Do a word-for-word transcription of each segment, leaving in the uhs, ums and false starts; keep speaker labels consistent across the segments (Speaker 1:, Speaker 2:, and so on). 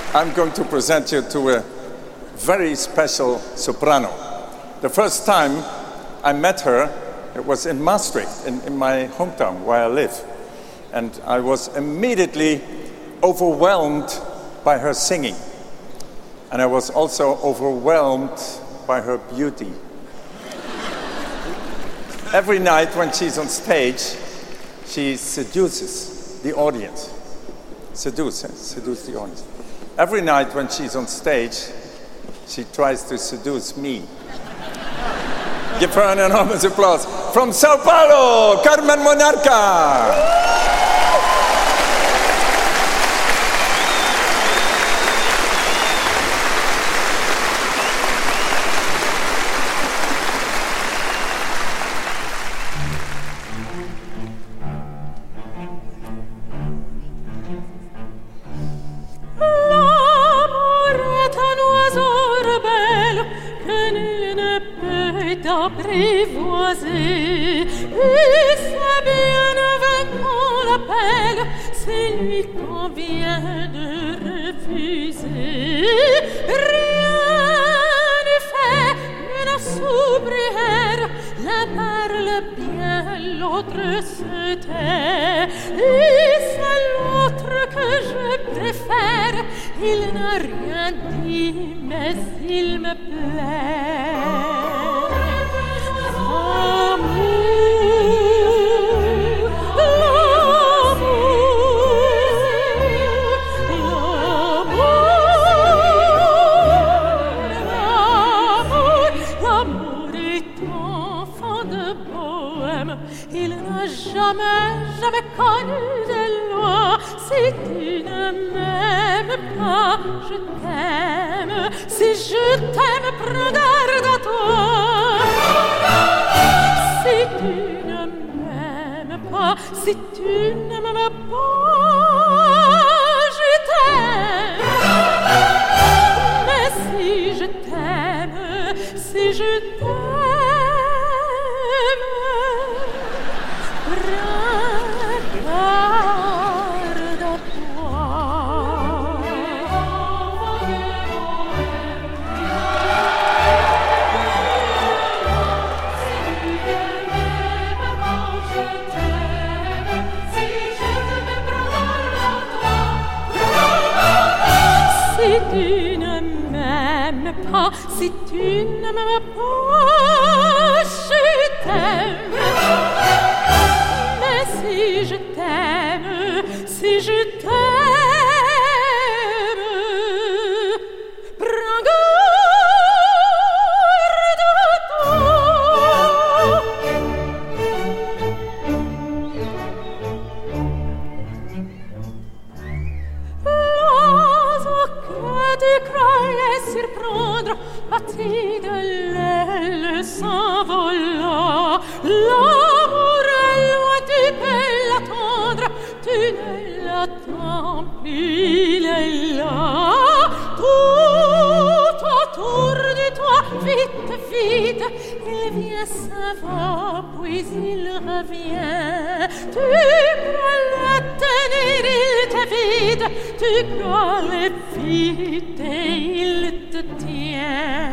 Speaker 1: I'm going to present you to a very special soprano. The first time I met her, it was in Maastricht, in, in my hometown where I live. And I was immediately overwhelmed by her singing. And I was also overwhelmed by her beauty. Every night when she's on stage, she seduces the audience. Seduce, eh? Seduce the audience. Every night when she's on stage, she tries to seduce me. Give her an enormous applause. From Sao Paulo, Carmen Monarca.
Speaker 2: Apprivoiser, et c'est bien avec qu'on l'appelle, c'est lui qu'on vient de refuser. Rien ne fait une sobrière, l'un parle bien, l'autre se tait, et c'est l'autre que je préfère, il n'a rien dit, mais il me plaît. Jamais, jamais connu de loi. Si tu ne m'aimes pas, je t'aime. Si je t'aime, prends garde à toi. Si tu ne m'aimes pas, si tu ne m'aimes pas, je t'aime. Mais si je t'aime, si je t'aime, si tu ne m'aimes pas, je t'aime. Mais si je t'aime, si je t'aime, prends garde à toi. L'oiseau que tu croyais surprendre, bâti de l'aile s'envola. L'amour est loin, tu peux l'attendre, tu ne l'attends plus, il est là. Tout autour de toi, vite, vite, il vient, ça va, puis il revient. Tu crois le tenir, il te vide, tu crois le vite et il te tient.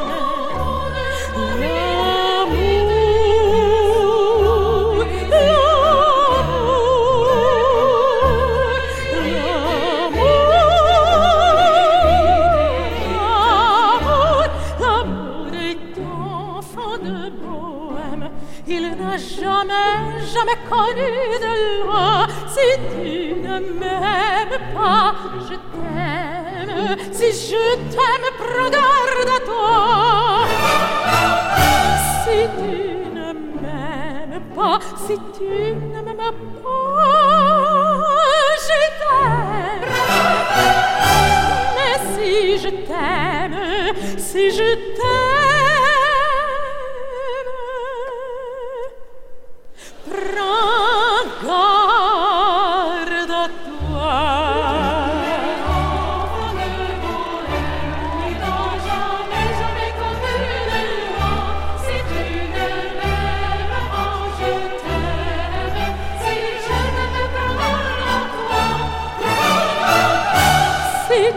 Speaker 2: Jamais, jamais connu de loi. Si tu ne m'aimes pas, je t'aime. Si je t'aime, prends garde à toi. Si tu ne m'aimes pas, si tu ne m'aimes pas, je t'aime. Mais si je t'aime, si je t'aime,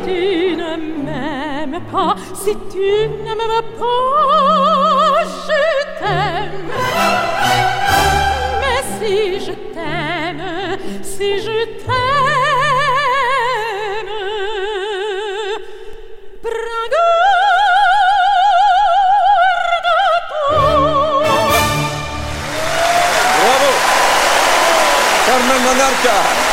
Speaker 2: tu ne m'aimes pas, si tu ne m'aimes pas, je t'aime. Mais si je t'aime, si je t'aime, prends garde à toi.
Speaker 1: Bravo! Carmen Monarca!